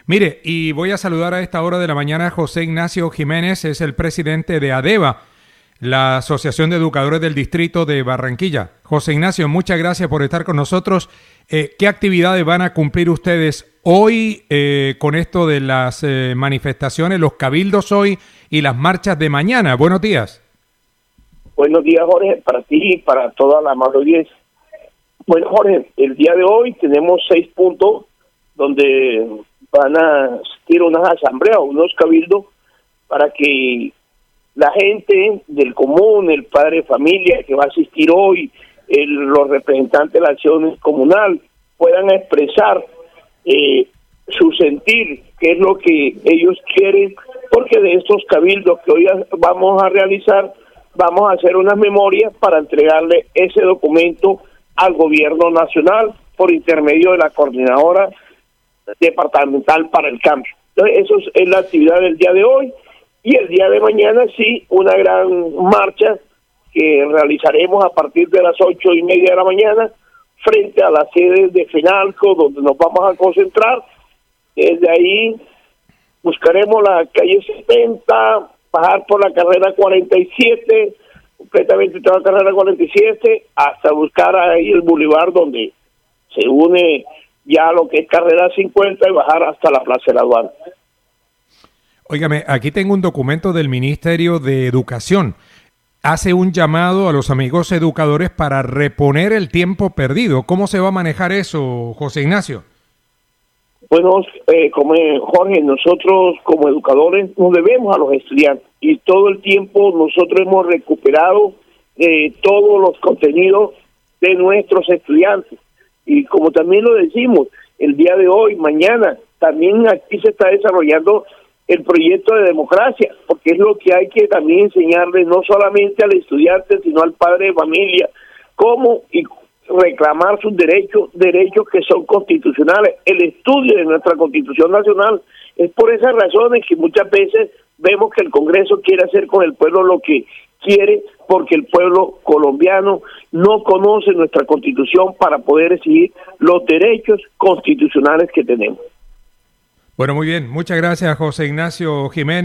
Mire, y voy a saludar a esta hora de la mañana a José Ignacio Jiménez, es el presidente de ADEBA, la Asociación de Educadores del Distrito de Barranquilla. José Ignacio, muchas gracias por estar con nosotros. ¿Qué actividades van a cumplir ustedes hoy con esto de las manifestaciones, los cabildos hoy y las marchas de mañana? Buenos días. Buenos días, Jorge, para ti y para toda la amable audiencia. Bueno, Jorge, el día de hoy tenemos 6 puntos donde van a asistir unas asambleas, unos cabildos, para que la gente del común, el padre de familia que va a asistir hoy, los representantes de la acción comunal, puedan expresar su sentir, qué es lo que ellos quieren, porque de estos cabildos que hoy vamos a realizar, vamos a hacer unas memorias para entregarle ese documento al gobierno nacional por intermedio de la coordinadora departamental para el cambio. Entonces, eso es la actividad del día de hoy, y el día de mañana sí, una gran marcha que realizaremos a partir de las 8:30 de la mañana frente a la sede de FENALCO, donde nos vamos a concentrar. Desde ahí buscaremos la calle 70, bajar por la carrera 47, completamente toda la carrera 47, hasta buscar ahí el bulevar donde se une ya lo que es carrera 50 y bajar hasta la Plaza de la Aduana. Óigame, aquí tengo un documento del Ministerio de Educación. Hace un llamado a los amigos educadores para reponer el tiempo perdido. ¿Cómo se va a manejar eso, José Ignacio? Bueno, como Jorge, nosotros como educadores nos debemos a los estudiantes y todo el tiempo nosotros hemos recuperado todos los contenidos de nuestros estudiantes. Y como también lo decimos, el día de hoy, mañana, también aquí se está desarrollando el proyecto de democracia, porque es lo que hay que también enseñarle no solamente al estudiante, sino al padre de familia, cómo y reclamar sus derechos que son constitucionales, el estudio de nuestra Constitución Nacional. Es por esas razones que muchas veces vemos que el Congreso quiere hacer con el pueblo lo que quiere, porque el pueblo colombiano no conoce nuestra Constitución para poder exigir los derechos constitucionales que tenemos. Bueno, muy bien. Muchas gracias, José Ignacio Jiménez.